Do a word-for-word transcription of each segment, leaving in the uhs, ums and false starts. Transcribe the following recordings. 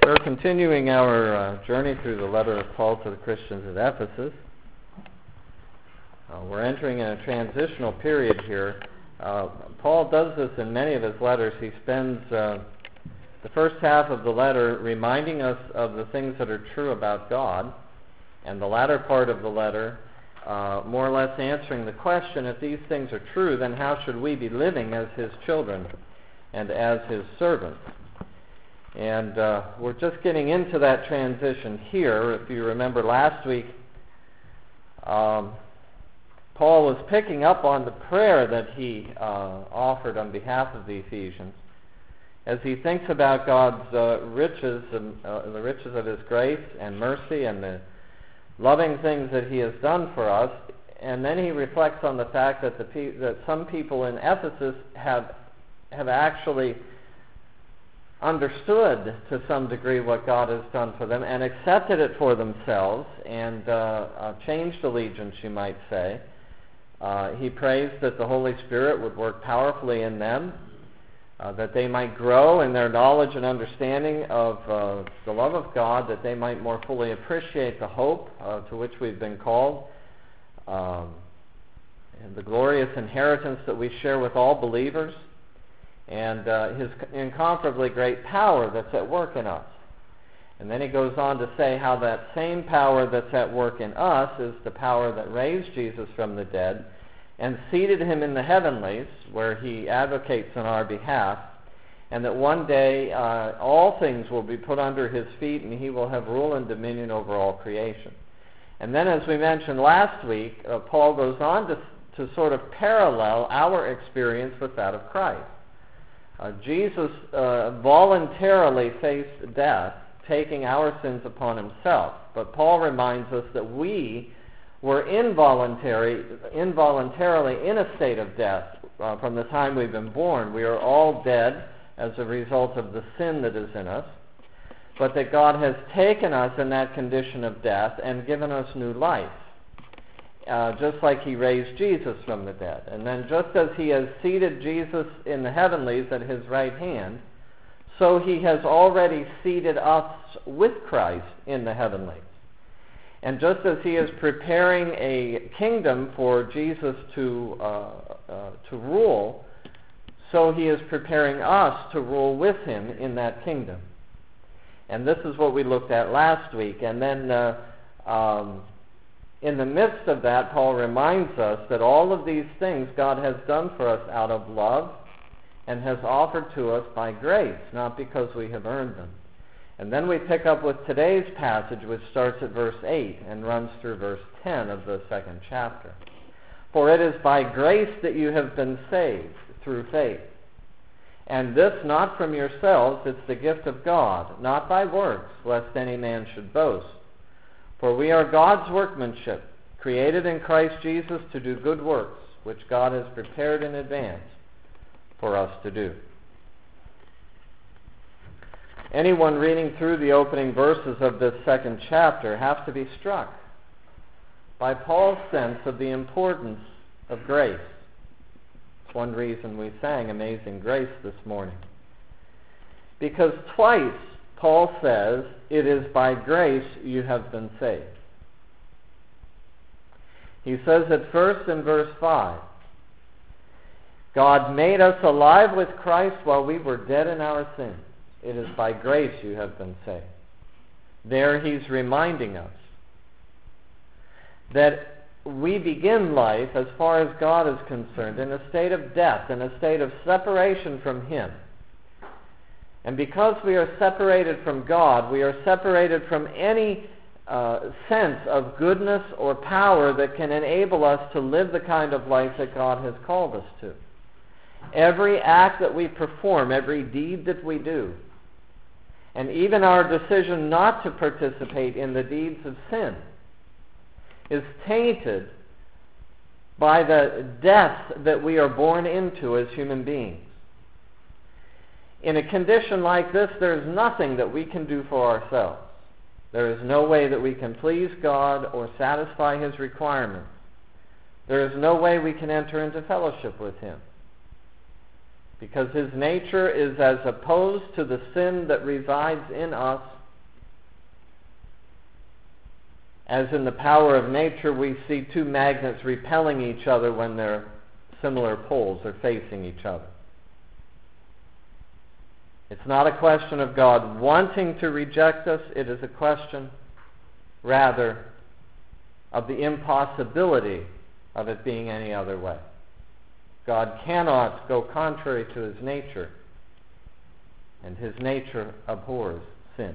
We're continuing our uh, journey through the letter of Paul to the Christians at Ephesus. Uh, we're entering a transitional period here. Uh, Paul does this in many of his letters. He spends uh, the first half of the letter reminding us of the things that are true about God, and the latter part of the letter uh, more or less answering the question, if these things are true, then how should we be living as his children and as his servants? And uh, we're just getting into that transition here. If you remember last week, um, Paul was picking up on the prayer that he uh, offered on behalf of the Ephesians as he thinks about God's uh, riches and uh, the riches of his grace and mercy and the loving things that he has done for us. And then he reflects on the fact that the pe- that some people in Ephesus have have actually understood to some degree what God has done for them and accepted it for themselves and uh, uh, changed allegiance, you might say. Uh, he prays that the Holy Spirit would work powerfully in them, uh, that they might grow in their knowledge and understanding of uh, the love of God, that they might more fully appreciate the hope uh, to which we've been called, um, and the glorious inheritance that we share with all believers, and uh, his incomparably great power that's at work in us. And then he goes on to say how that same power that's at work in us is the power that raised Jesus from the dead and seated him in the heavenlies, where he advocates on our behalf, and that one day uh, all things will be put under his feet and he will have rule and dominion over all creation. And then, as we mentioned last week, uh, Paul goes on to, to sort of parallel our experience with that of Christ. Uh, Jesus uh, voluntarily faced death, taking our sins upon himself. But Paul reminds us that we were involuntary, involuntarily in a state of death uh, from the time we've been born. We are all dead as a result of the sin that is in us, but that God has taken us in that condition of death and given us new life. Uh, just like he raised Jesus from the dead. And then just as he has seated Jesus in the heavenlies at his right hand, so he has already seated us with Christ in the heavenlies. And just as he is preparing a kingdom for Jesus to, uh, uh, to rule, so he is preparing us to rule with him in that kingdom. And this is what we looked at last week. And then uh, um, in the midst of that, Paul reminds us that all of these things God has done for us out of love and has offered to us by grace, not because we have earned them. And then we pick up with today's passage, which starts at verse eight and runs through verse ten of the second chapter. For it is by grace that you have been saved through faith. And this not from yourselves, it's the gift of God, not by works, lest any man should boast. For we are God's workmanship, created in Christ Jesus to do good works, which God has prepared in advance for us to do. Anyone reading through the opening verses of this second chapter has to be struck by Paul's sense of the importance of grace. It's one reason we sang Amazing Grace this morning. Because twice Paul says, it is by grace you have been saved. He says it first in verse five. God made us alive with Christ while we were dead in our sins. It is by grace you have been saved. There he's reminding us that we begin life, as far as God is concerned, in a state of death, in a state of separation from him. And because we are separated from God, we are separated from any uh, sense of goodness or power that can enable us to live the kind of life that God has called us to. Every act that we perform, every deed that we do, and even our decision not to participate in the deeds of sin is tainted by the death that we are born into as human beings. In a condition like this, there is nothing that we can do for ourselves. There is no way that we can please God or satisfy his requirements. There is no way we can enter into fellowship with him. because his nature is as opposed to the sin that resides in us as in the power of nature we see two magnets repelling each other when their similar poles are facing each other. It's not a question of God wanting to reject us. It is a question, rather, of the impossibility of it being any other way. God cannot go contrary to his nature, and his nature abhors sin.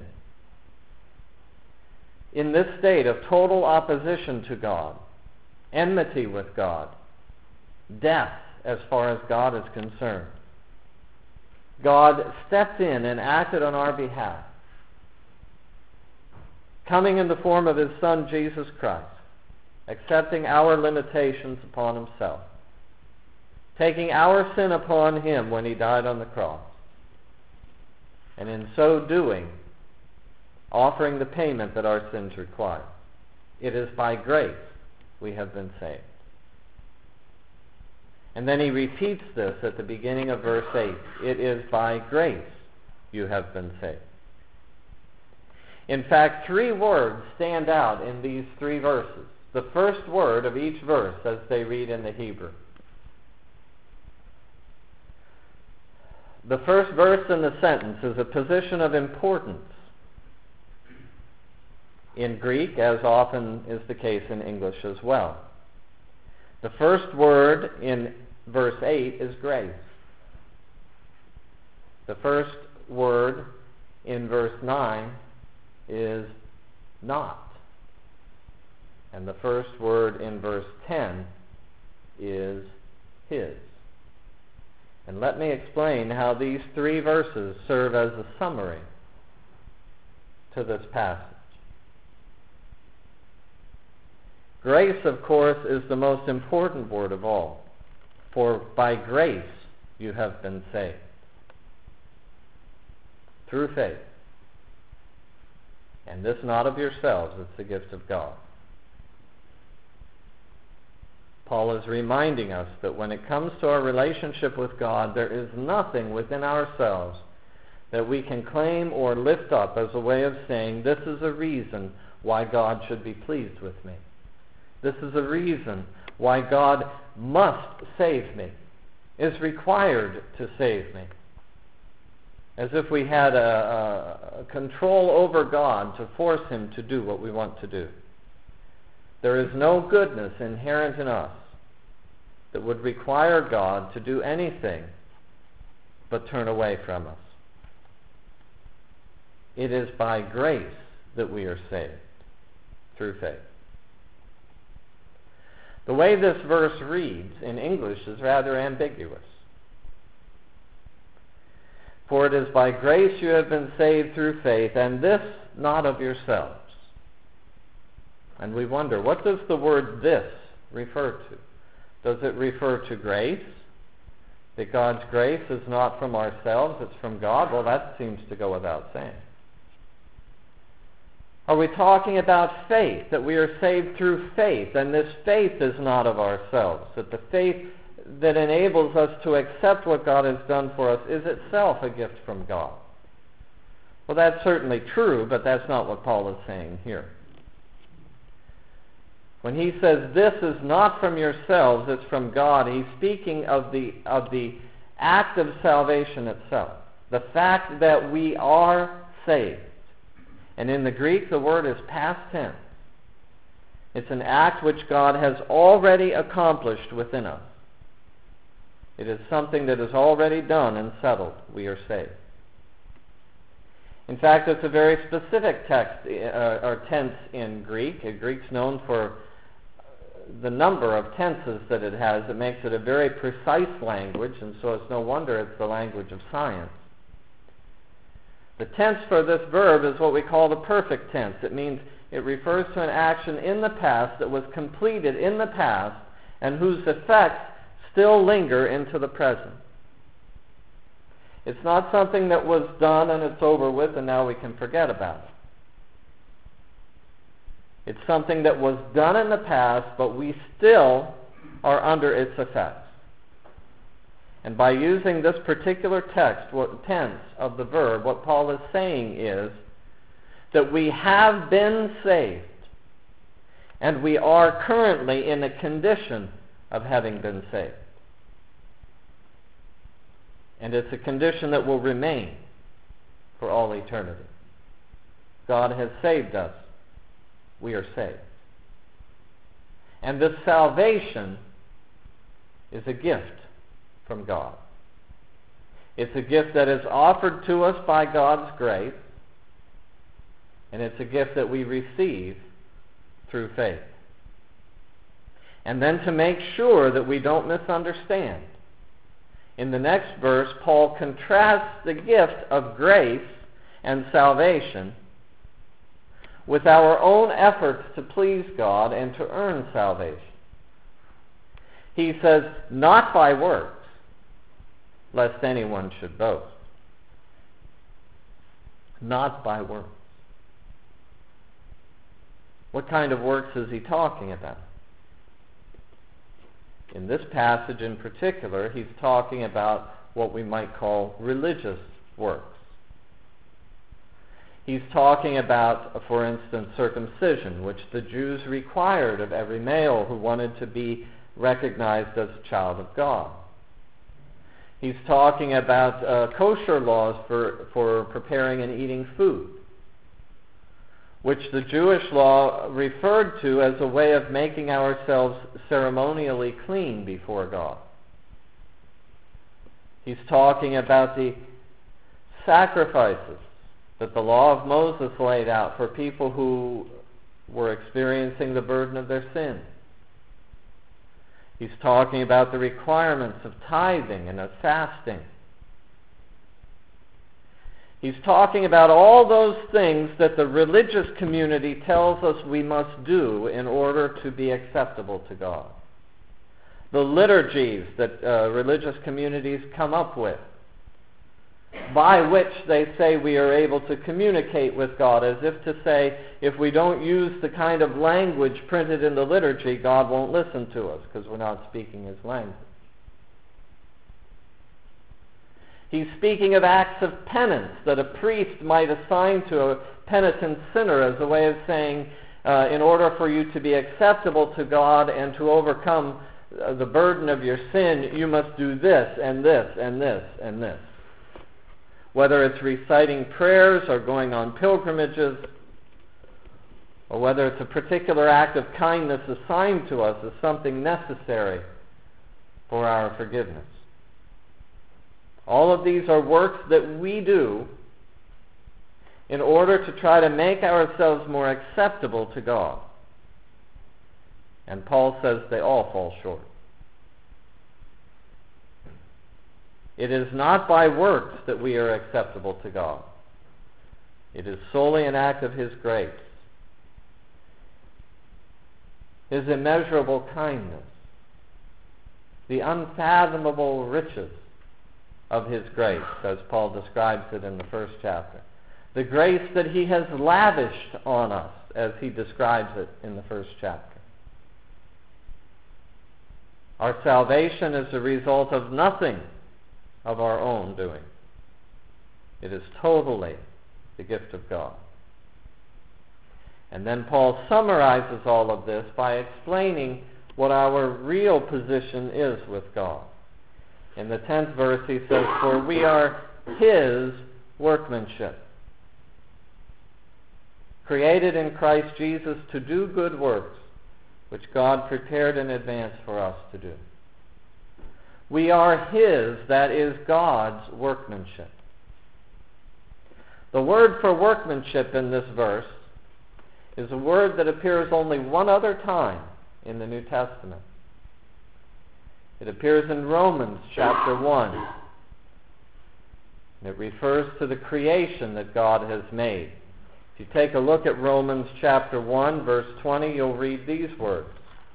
In this state of total opposition to God, enmity with God, death as far as God is concerned, God stepped in and acted on our behalf, coming in the form of his Son, Jesus Christ, accepting our limitations upon himself, taking our sin upon him when he died on the cross, and in so doing, offering the payment that our sins require. It is by grace we have been saved. And then he repeats this at the beginning of verse eight. It is by grace you have been saved. In fact, three words stand out in these three verses. The first word of each verse as they read in the Hebrew. The first verse in the sentence is a position of importance in Greek, as often is the case in English as well. The first word in verse eight is grace. The first word in verse nine is not. And the first word in verse ten is his. And let me explain how these three verses serve as a summary to this passage. Grace, of course, is the most important word of all. For by grace you have been saved. Through faith. And this not of yourselves, it's the gift of God. Paul is reminding us that when it comes to our relationship with God, there is nothing within ourselves that we can claim or lift up as a way of saying, this is a reason why God should be pleased with me. This is a reason why God must save me, is required to save me. As if we had a, a control over God to force him to do what we want to do. There is no goodness inherent in us that would require God to do anything but turn away from us. It is by grace that we are saved, through faith. The way this verse reads in English is rather ambiguous. For it is by grace you have been saved through faith, and this not of yourselves. And we wonder, what does the word this refer to? Does it refer to grace? That God's grace is not from ourselves, it's from God? Well, that seems to go without saying. Are we talking about faith, that we are saved through faith, and this faith is not of ourselves, that the faith that enables us to accept what God has done for us is itself a gift from God? Well, that's certainly true, but that's not what Paul is saying here. When he says, this is not from yourselves, it's from God, he's speaking of the, of the act of salvation itself. The fact that we are saved. And in the Greek, the word is past tense. It's an act which God has already accomplished within us. It is something that is already done and settled. We are saved. In fact, it's a very specific text uh, or tense in Greek. Greek's known for the number of tenses that it has. It makes it a very precise language, and so it's no wonder it's the language of science. The tense for this verb is what we call the perfect tense. It means it refers to an action in the past that was completed in the past and whose effects still linger into the present. It's not something that was done and it's over with and now we can forget about it. It's something that was done in the past, but we still are under its effects. And by using this particular text, what tense of the verb, what Paul is saying is that we have been saved And we are currently in a condition of having been saved. And it's a condition that will remain for all eternity. God has saved us. We are saved. And this salvation is a gift from God. It's a gift that is offered to us by God's grace, and it's a gift that we receive through faith. And then to make sure that we don't misunderstand, in the next verse, Paul contrasts the gift of grace and salvation with our own efforts to please God and to earn salvation. He says, not by works, lest anyone should boast. Not by works. What kind of works is he talking about? In this passage in particular, he's talking about what we might call religious works. He's talking about, for instance, circumcision, which the Jews required of every male who wanted to be recognized as a child of God. He's talking about uh, kosher laws for, for preparing and eating food, which the Jewish law referred to as a way of making ourselves ceremonially clean before God. He's talking about the sacrifices that the law of Moses laid out for people who were experiencing the burden of their sin. He's talking about the requirements of tithing and of fasting. He's talking about all those things that the religious community tells us we must do in order to be acceptable to God. The liturgies that uh, religious communities come up with, by which they say we are able to communicate with God, as if to say, if we don't use the kind of language printed in the liturgy, God won't listen to us because we're not speaking His language. He's speaking of acts of penance that a priest might assign to a penitent sinner as a way of saying, uh, in order for you to be acceptable to God and to overcome uh, the burden of your sin, you must do this and this and this and this. Whether it's reciting prayers or going on pilgrimages, or whether it's a particular act of kindness assigned to us as something necessary for our forgiveness. All of these are works that we do in order to try to make ourselves more acceptable to God. And Paul says they all fall short. It is not by works that we are acceptable to God. It is solely an act of His grace. His immeasurable kindness. The unfathomable riches of His grace, as Paul describes it in the first chapter. The grace that He has lavished on us, as he describes it in the first chapter. Our salvation is a result of nothing of our own doing. It is totally the gift of God. And then Paul summarizes all of this by explaining what our real position is with God. In the tenth verse he says, "For we are His workmanship, created in Christ Jesus to do good works, which God prepared in advance for us to do." We are His, that is God's workmanship. The word for workmanship in this verse is a word that appears only one other time in the New Testament. It appears in Romans chapter one. And it refers to the creation that God has made. If you take a look at Romans chapter one, verse twenty, you'll read these words.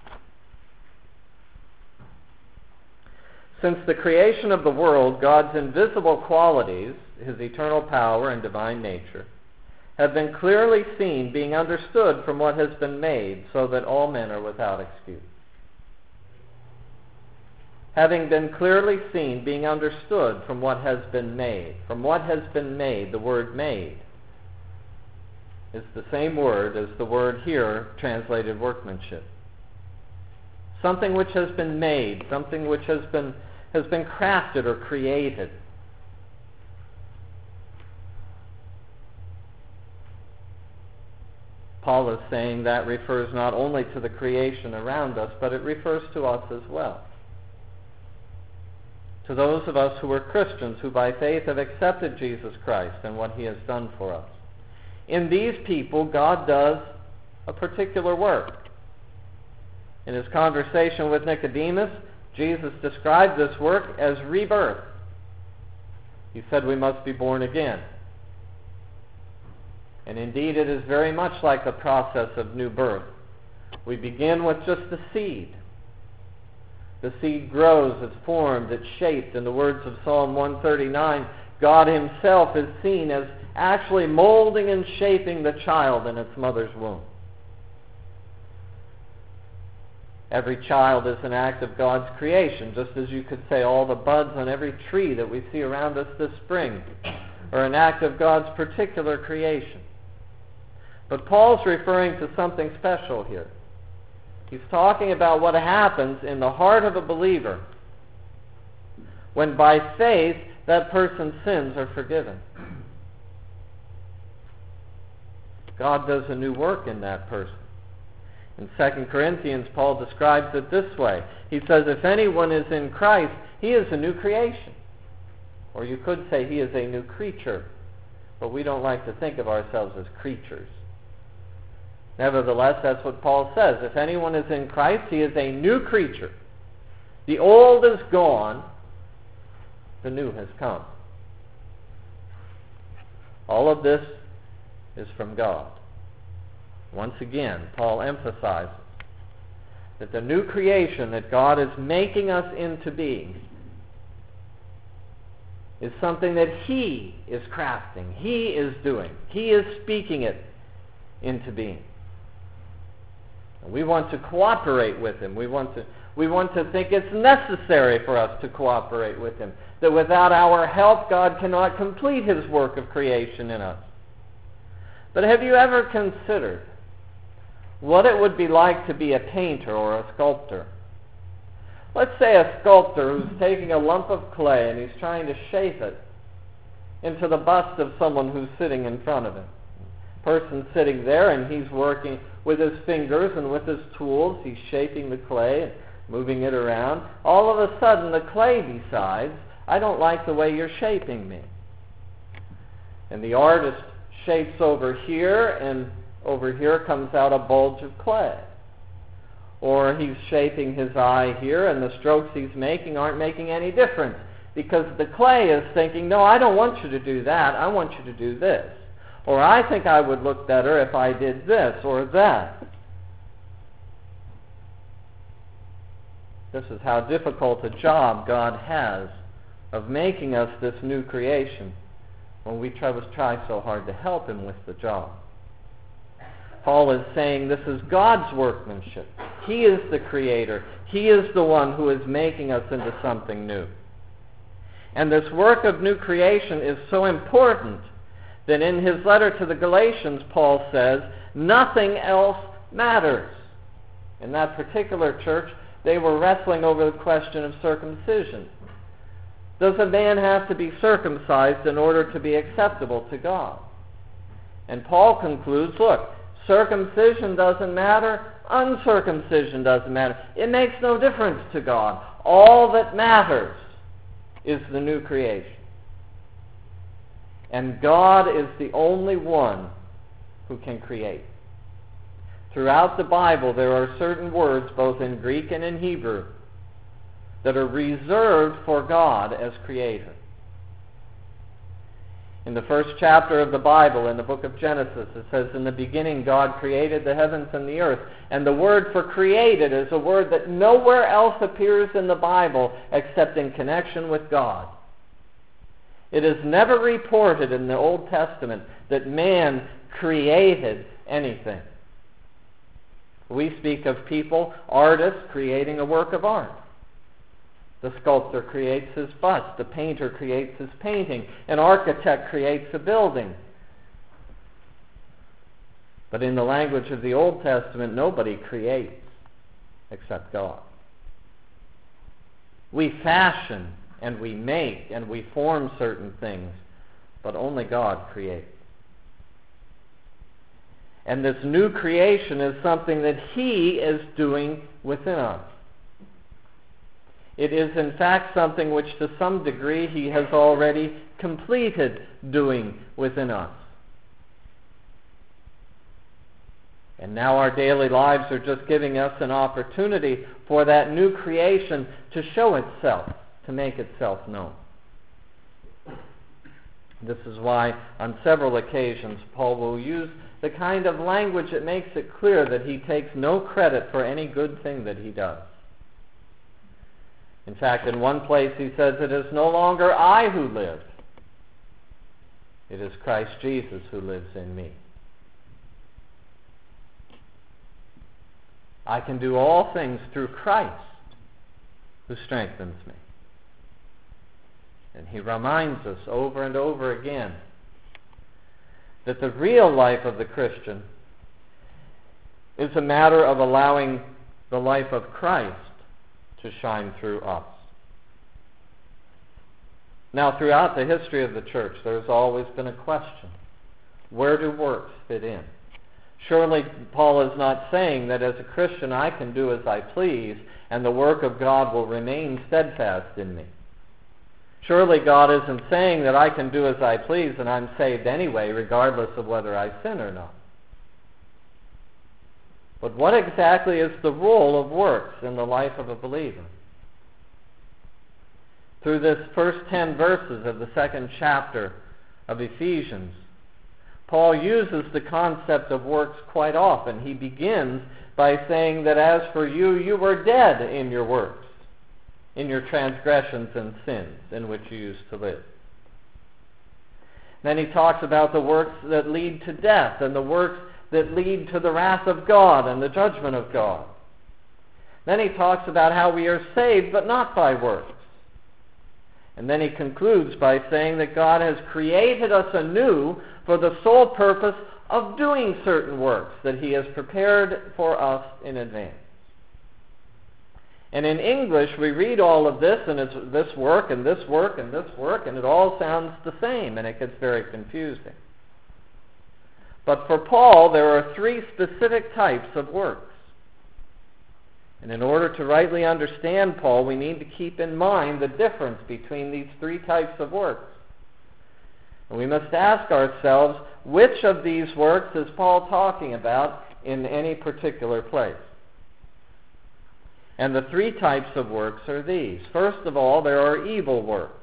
"Since the creation of the world, God's invisible qualities, His eternal power and divine nature, have been clearly seen, being understood from what has been made, so that all men are without excuse." Having been clearly seen, being understood from what has been made. From what has been made, the word made is the same word as the word here translated workmanship. Something which has been made, something which has been has been crafted or created. Paul is saying that refers not only to the creation around us, but it refers to us as well. To those of us who are Christians, who by faith have accepted Jesus Christ and what he has done for us. In these people, God does a particular work. In his conversation with Nicodemus, Jesus described this work as rebirth. He said we must be born again. And indeed, it is very much like the process of new birth. We begin with just the seed. The seed grows, it's formed, it's shaped. In the words of Psalm one thirty-nine, God himself is seen as actually molding and shaping the child in its mother's womb. Every child is an act of God's creation, just as you could say all the buds on every tree that we see around us this spring are an act of God's particular creation. But Paul's referring to something special here. He's talking about what happens in the heart of a believer when by faith that person's sins are forgiven. God does a new work in that person. In Second Corinthians, Paul describes it this way. He says, if anyone is in Christ, he is a new creation. Or you could say he is a new creature. But we don't like to think of ourselves as creatures. Nevertheless, that's what Paul says. If anyone is in Christ, he is a new creature. The old is gone. The new has come. All of this is from God. Once again, Paul emphasizes that the new creation that God is making us into being is something that he is crafting, he is doing, he is speaking it into being. And we want to cooperate with him. We want to, we want to think it's necessary for us to cooperate with him, that without our help, God cannot complete his work of creation in us. But have you ever considered what it would be like to be a painter or a sculptor? Let's say a sculptor who's taking a lump of clay and he's trying to shape it into the bust of someone who's sitting in front of him. Person sitting there and he's working with his fingers and with his tools. He's shaping the clay and moving it around. All of a sudden the clay decides, I don't like the way you're shaping me. And the artist shapes over here, and over here comes out a bulge of clay. Or he's shaping his eye here, and the strokes he's making aren't making any difference, because the clay is thinking, no, I don't want you to do that, I want you to do this. Or I think I would look better if I did this or that. This is how difficult a job God has of making us this new creation when we try, try so hard to help him with the job. Paul is saying this is God's workmanship. He is the creator. He is the one who is making us into something new. And this work of new creation is so important that in his letter to the Galatians, Paul says, nothing else matters. In that particular church, they were wrestling over the question of circumcision. Does a man have to be circumcised in order to be acceptable to God? And Paul concludes, look, circumcision doesn't matter, uncircumcision doesn't matter. It makes no difference to God. All that matters is the new creation. And God is the only one who can create. Throughout the Bible, there are certain words, both in Greek and in Hebrew, that are reserved for God as creator. In the first chapter of the Bible, in the book of Genesis, it says, in the beginning God created the heavens and the earth. And the word for created is a word that nowhere else appears in the Bible except in connection with God. It is never reported in the Old Testament that man created anything. We speak of people, artists, creating a work of art. The sculptor creates his bust. The painter creates his painting. An architect creates a building. But in the language of the Old Testament, nobody creates except God. We fashion and we make and we form certain things, but only God creates. And this new creation is something that He is doing within us. It is in fact something which to some degree He has already completed doing within us. And now our daily lives are just giving us an opportunity for that new creation to show itself, to make itself known. This is why on several occasions Paul will use the kind of language that makes it clear that he takes no credit for any good thing that he does. In fact, in one place he says, "It is no longer I who live. It is Christ Jesus who lives in me." I can do all things through Christ who strengthens me. And he reminds us over and over again that the real life of the Christian is a matter of allowing the life of Christ to shine through us. Now, throughout the history of the church, there's always been a question. Where do works fit in? Surely Paul is not saying that as a Christian I can do as I please and the work of God will remain steadfast in me. Surely God isn't saying that I can do as I please and I'm saved anyway, regardless of whether I sin or not. But what exactly is the role of works in the life of a believer? Through this first ten verses of the second chapter of Ephesians, Paul uses the concept of works quite often. He begins by saying that as for you, you were dead in your works, in your transgressions and sins in which you used to live. Then he talks about the works that lead to death and the works that lead to the wrath of God and the judgment of God. Then he talks about how we are saved but not by works. And then he concludes by saying that God has created us anew for the sole purpose of doing certain works that he has prepared for us in advance. And in English, we read all of this, and it's this work, and this work, and this work, and it all sounds the same, and it gets very confusing. But for Paul, there are three specific types of works. And in order to rightly understand Paul, we need to keep in mind the difference between these three types of works. And we must ask ourselves, which of these works is Paul talking about in any particular place? And the three types of works are these. First of all, there are evil works,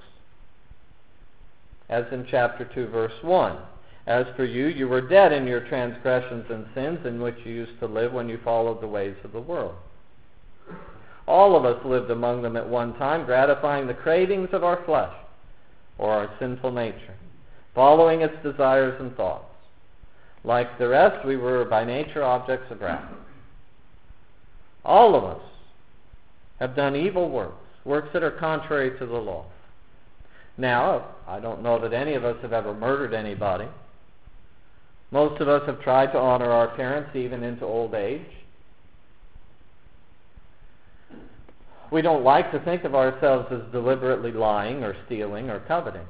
as in chapter two, verse one. As for you, you were dead in your transgressions and sins in which you used to live when you followed the ways of the world. All of us lived among them at one time, gratifying the cravings of our flesh, or our sinful nature, following its desires and thoughts. Like the rest, we were by nature objects of wrath. All of us have done evil works, works that are contrary to the law. Now, I don't know that any of us have ever murdered anybody. Most of us have tried to honor our parents even into old age. We don't like to think of ourselves as deliberately lying or stealing or coveting.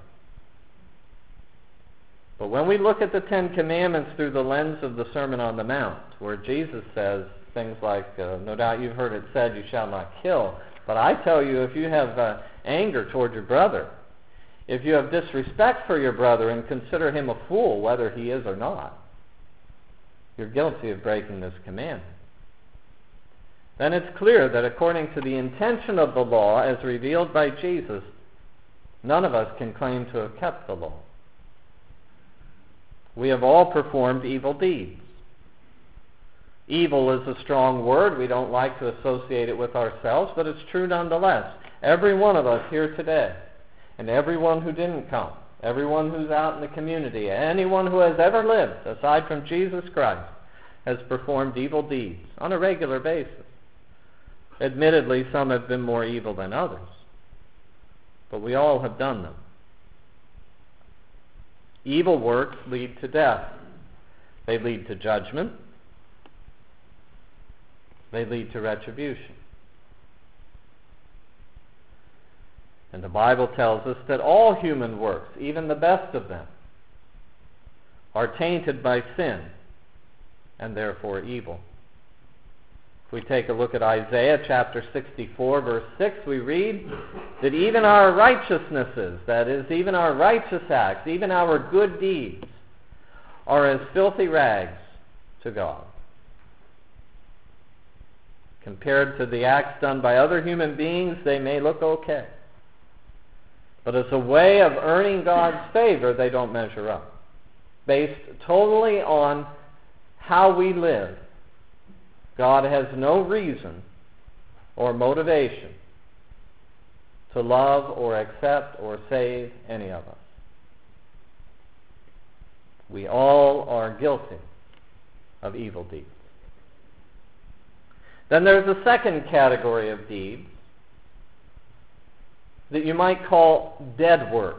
But when we look at the Ten Commandments through the lens of the Sermon on the Mount, where Jesus says things like, uh, no doubt you've heard it said, you shall not kill. But I tell you, if you have uh, anger toward your brother, if you have disrespect for your brother and consider him a fool, whether he is or not, you're guilty of breaking this commandment. Then it's clear that according to the intention of the law as revealed by Jesus, none of us can claim to have kept the law. We have all performed evil deeds. Evil is a strong word. We don't like to associate it with ourselves, but it's true nonetheless. Every one of us here today, and everyone who didn't come, everyone who's out in the community, anyone who has ever lived aside from Jesus Christ, has performed evil deeds on a regular basis. Admittedly, some have been more evil than others, but we all have done them. Evil works lead to death. They lead to judgment. They lead to retribution. And the Bible tells us that all human works, even the best of them, are tainted by sin and therefore evil. If we take a look at Isaiah chapter sixty-four, verse six, we read that even our righteousnesses, that is, even our righteous acts, even our good deeds, are as filthy rags to God. Compared to the acts done by other human beings, they may look okay. But as a way of earning God's favor, they don't measure up. Based totally on how we live, God has no reason or motivation to love or accept or save any of us. We all are guilty of evil deeds. Then there's a second category of deeds that you might call dead works.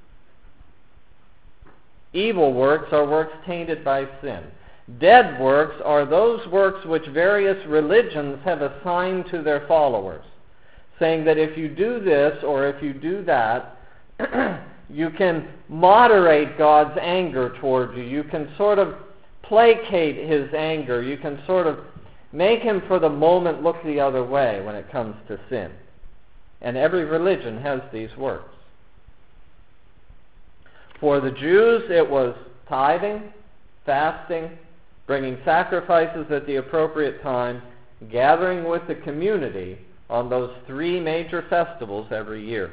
Evil works are works tainted by sin. Dead works are those works which various religions have assigned to their followers, saying that if you do this or if you do that, you can moderate God's anger toward you. You can sort of placate his anger. You can sort of make him for the moment look the other way when it comes to sin. And every religion has these works. For the Jews, it was tithing, fasting, bringing sacrifices at the appropriate time, gathering with the community on those three major festivals every year.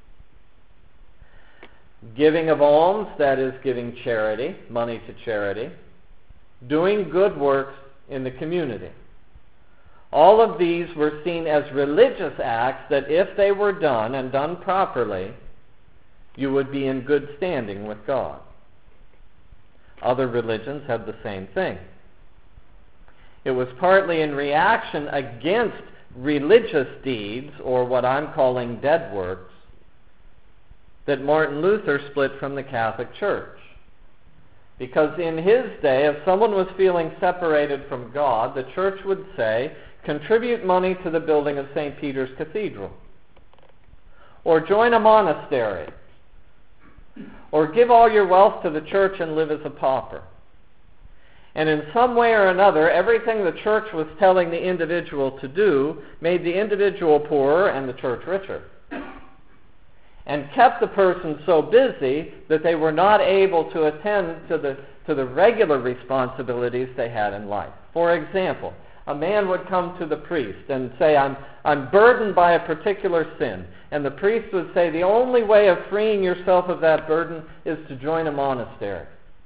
Giving of alms, that is giving charity, money to charity. Doing good works in the community. All of these were seen as religious acts that if they were done and done properly, you would be in good standing with God. Other religions had the same thing. It was partly in reaction against religious deeds, or what I'm calling dead works, that Martin Luther split from the Catholic Church. Because in his day, if someone was feeling separated from God, the church would say, contribute money to the building of Saint Peter's Cathedral, or join a monastery, or give all your wealth to the church and live as a pauper. And in some way or another, everything the church was telling the individual to do made the individual poorer and the church richer, and kept the person so busy that they were not able to attend to the, to the regular responsibilities they had in life. For example, a man would come to the priest and say, I'm, I'm burdened by a particular sin. And the priest would say, the only way of freeing yourself of that burden is to join a monastery.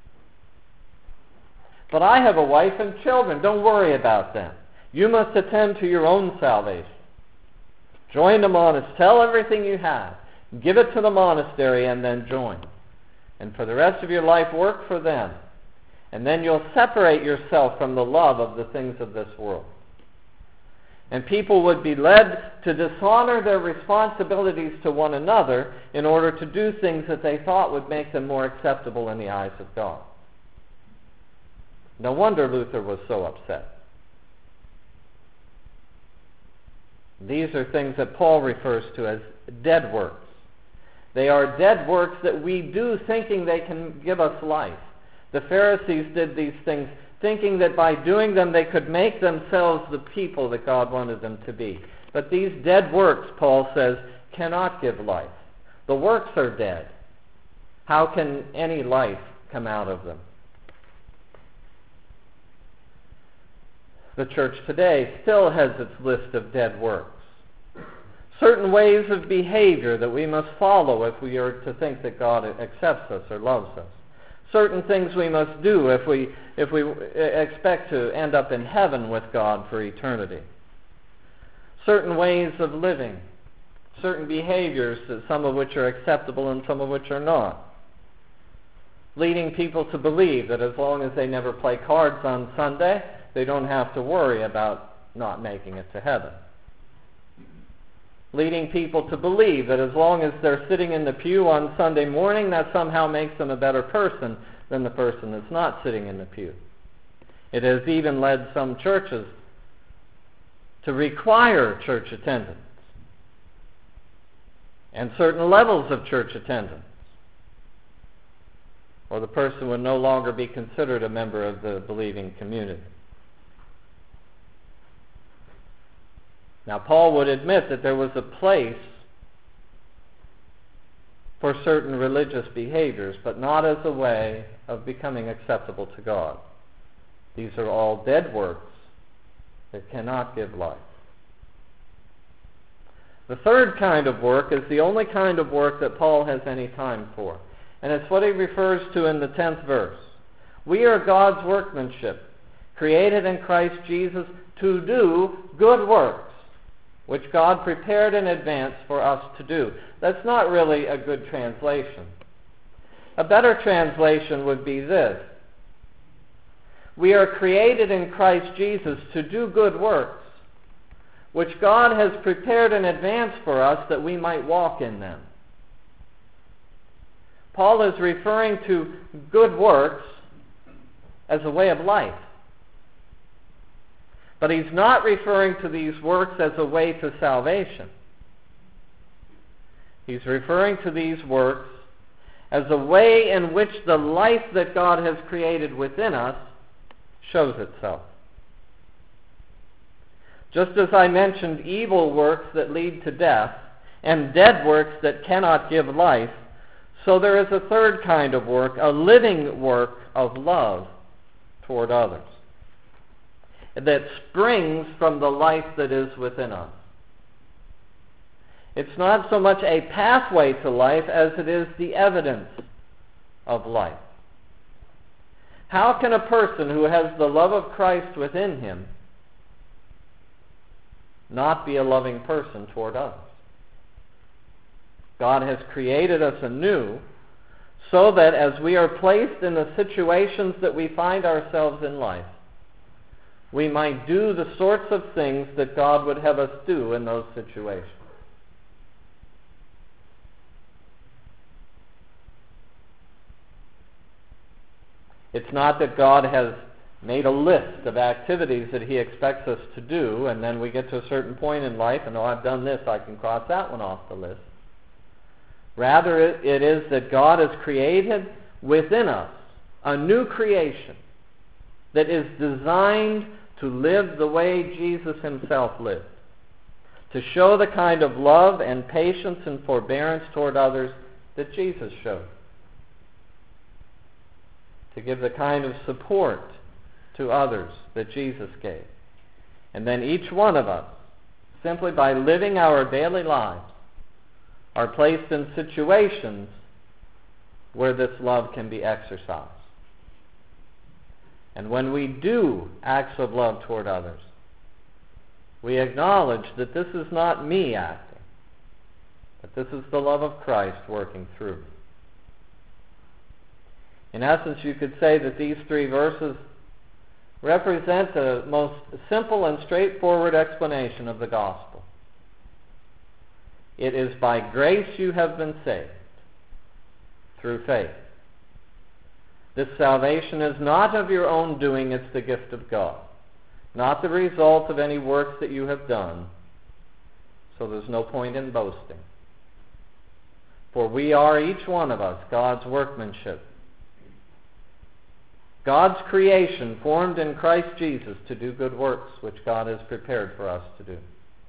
But I have a wife and children. Don't worry about them. You must attend to your own salvation. Join the monastery. Tell everything you have. Give it to the monastery and then join. And for the rest of your life, work for them. And then you'll separate yourself from the love of the things of this world. And people would be led to dishonor their responsibilities to one another in order to do things that they thought would make them more acceptable in the eyes of God. No wonder Luther was so upset. These are things that Paul refers to as dead works. They are dead works that we do thinking they can give us life. The Pharisees did these things thinking that by doing them they could make themselves the people that God wanted them to be. But these dead works, Paul says, cannot give life. The works are dead. How can any life come out of them? The church today still has its list of dead works. Certain ways of behavior that we must follow if we are to think that God accepts us or loves us. Certain things we must do if we if we expect to end up in heaven with God for eternity. Certain ways of living. Certain behaviors, some of which are acceptable and some of which are not. Leading people to believe that as long as they never play cards on Sunday, they don't have to worry about not making it to heaven. Leading people to believe that as long as they're sitting in the pew on Sunday morning, that somehow makes them a better person than the person that's not sitting in the pew. It has even led some churches to require church attendance and certain levels of church attendance, or the person would no longer be considered a member of the believing community. Now, Paul would admit that there was a place for certain religious behaviors, but not as a way of becoming acceptable to God. These are all dead works that cannot give life. The third kind of work is the only kind of work that Paul has any time for, and it's what he refers to in the tenth verse. We are God's workmanship, created in Christ Jesus to do good works, which God prepared in advance for us to do. That's not really a good translation. A better translation would be this: we are created in Christ Jesus to do good works, which God has prepared in advance for us that we might walk in them. Paul is referring to good works as a way of life. But he's not referring to these works as a way to salvation. He's referring to these works as a way in which the life that God has created within us shows itself. Just as I mentioned evil works that lead to death and dead works that cannot give life, so there is a third kind of work, a living work of love toward others, that springs from the life that is within us. It's not so much a pathway to life as it is the evidence of life. How can a person who has the love of Christ within him not be a loving person toward others? God has created us anew so that as we are placed in the situations that we find ourselves in life, we might do the sorts of things that God would have us do in those situations. It's not that God has made a list of activities that he expects us to do, and then we get to a certain point in life, and oh, I've done this, I can cross that one off the list. Rather, it is that God has created within us a new creation that is designed to live the way Jesus himself lived, to show the kind of love and patience and forbearance toward others that Jesus showed, to give the kind of support to others that Jesus gave. And then each one of us, simply by living our daily lives, are placed in situations where this love can be exercised. And when we do acts of love toward others, we acknowledge that this is not me acting, but this is the love of Christ working through me. In essence, you could say that these three verses represent the most simple and straightforward explanation of the gospel. It is by grace you have been saved, through faith. This salvation is not of your own doing, it's the gift of God, not the result of any works that you have done, so there's no point in boasting. For we are, each one of us, God's workmanship, God's creation formed in Christ Jesus to do good works which God has prepared for us to do.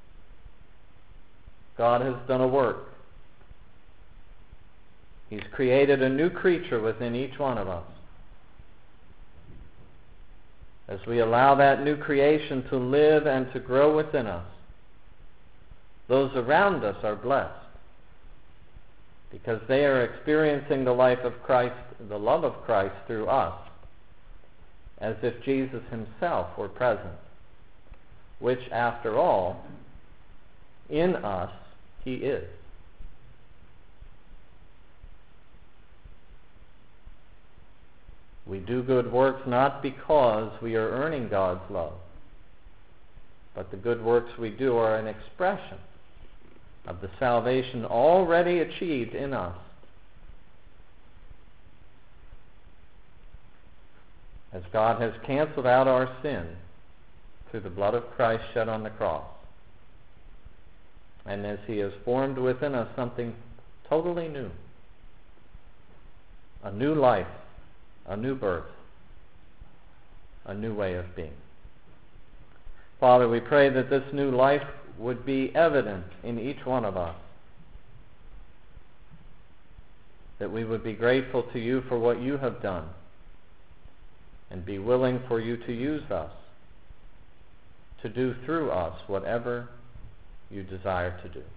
God has done a work. He's created a new creature within each one of us. As we allow that new creation to live and to grow within us, those around us are blessed because they are experiencing the life of Christ, the love of Christ through us, as if Jesus himself were present, which, after all, in us he is. We do good works not because we are earning God's love, but the good works we do are an expression of the salvation already achieved in us. as God has canceled out our sin through the blood of Christ shed on the cross, and as he has formed within us something totally new, a new life, a new birth, a new way of being. Father, we pray that this new life would be evident in each one of us, that we would be grateful to you for what you have done, and be willing for you to use us, to do through us whatever you desire to do.